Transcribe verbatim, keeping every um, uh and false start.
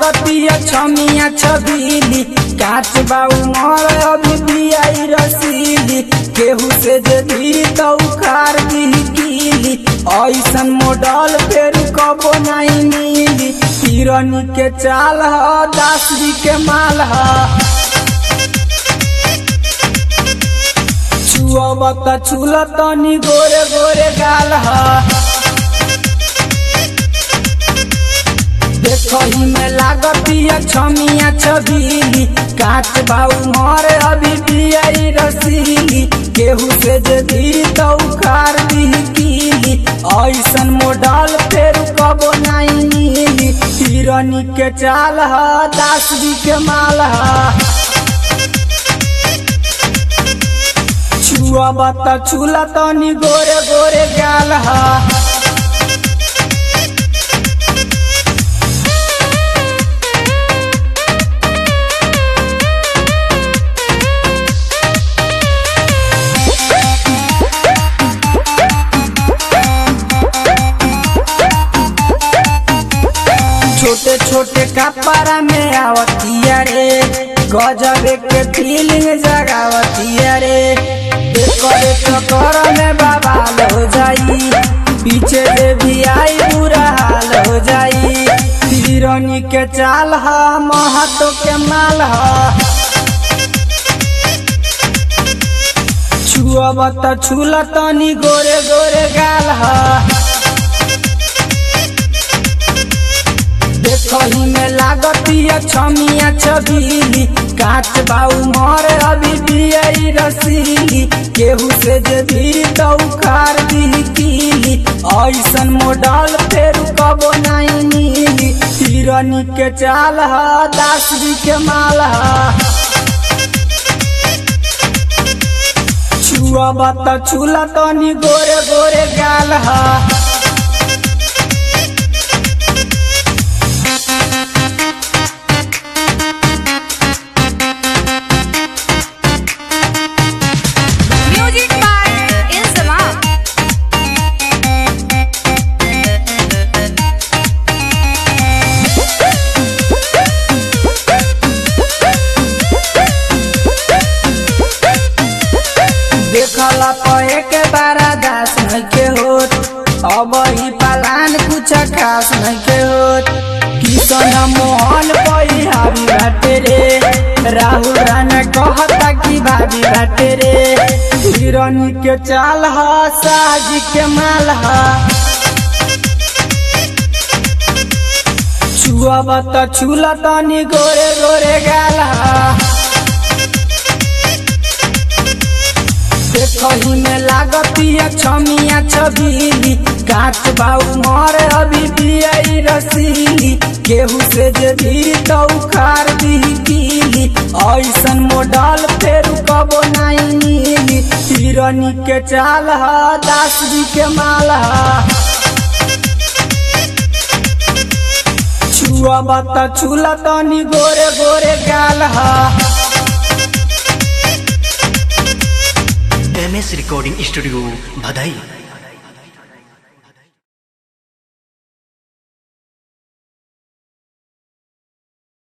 लागतिया छमिया छबीली काच बाऊ मोर अभी भी आई रसीली केहू से जे भी तो उखाड़ दी कीली ऐसन मॉडल फेर कबो नहीं मिली हिरनी के चाल ह दास जी के माल ह छुअबत छुलतनी गोरे गोरे गाल ह देखही में लागतिया छमिया छबीली काच बाऊ मोर अभी भी आई रसीली केहू से जे भी तो उखाड़ दी कीली ऐसन मॉडल फेर कबो नहीं मिली हिरनी के चाल ह दास जी के माल ह छुअबत छुलतनी गोरे गोरे गाल ह छोटे छोटे कपड़ा में आवतिया रे गजब के फीलिंग जगावतिया रे करे चक्कर में बवाल हो जाई पीछे से भी आई बुरा हाल हो जाई हिरनी के चाल ह महतो के माल ह छुअबत छुलतनी गोरे गोरे गाल ह देखही में लागतिया छमिया छबीली काच बाऊ मोर अभी भी आई रसीली केहू से जे भी तो उखाड़ दी कीली ऐसन मॉडल फेर कबो नहीं मिली हिरनी के चाल ह दास जी के माल ह छुअबत छुलतनी गोरे गोरे गाल ह देखला पे के बारा दास नहीं के होत अब ही पलान कुछ खास नहीं के होत किशन मोहन पई हावी बाटे रे राहुल राणा कहता कि भाभी बाटे रे हिरनी के चाल ह साजी के माल ह छुअबत छुलतनी गोरे गोरे गाल ह देखही में लागतिया छमिया छबीली काच बाऊ मोर अभी भी आई रसीली केहू से जे भी तो उखाड़ दी कीली ऐसन मॉडल फेर कबो नहीं मिली हिरनी के चाल ह दास जी के माल ह छुअबत छुलतनी गोरे गोरे गाल ह M S recording studio Bhadai.